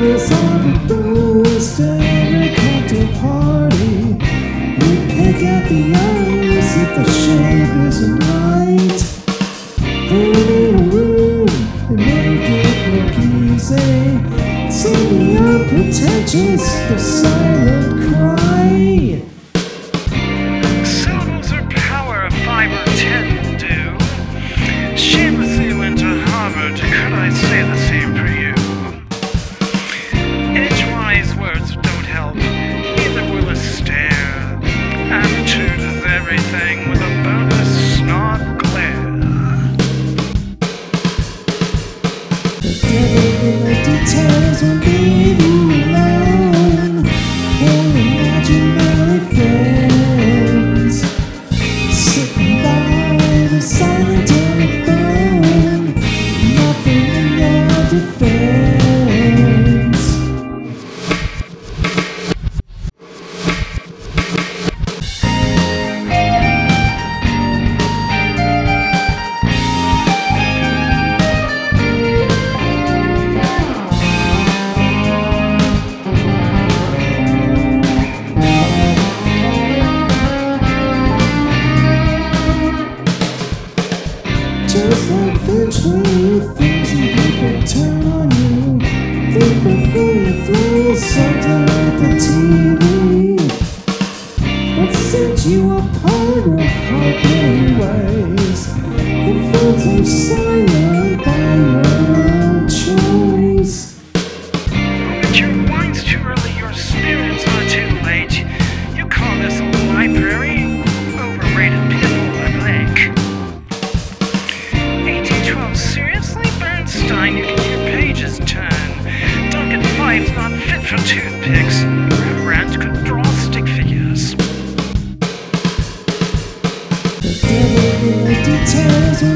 Tables on the booze to every cocktail party. We pick out the eyes if the shape isn't right. Put it in a room and make it look easy. Sing the unpretentious, the silent cry. Syllables are power, 5 or 10 will do. Shamelessly went to Harvard, could I say the same for you? Edgewise words don't help, neither will a stare. Attitude is everything with a bonus snot glare. The devil in the details will leave you alone. For imaginary friends sitting by the silent telephone, nothing in your defense. Just like eventually things and people turn on you. Think before you throw something at the TV. What set you apart or apart many ways? It feels you silent by your own choice. Your wine's too early, your spirits are too late. You call this a library? Overrated people, I think. 1812, seriously, Bernstein? You can hear pages turn. Duncan Five's not fit for toothpicks. Rembrandt could draw stick figures. The devil in the details.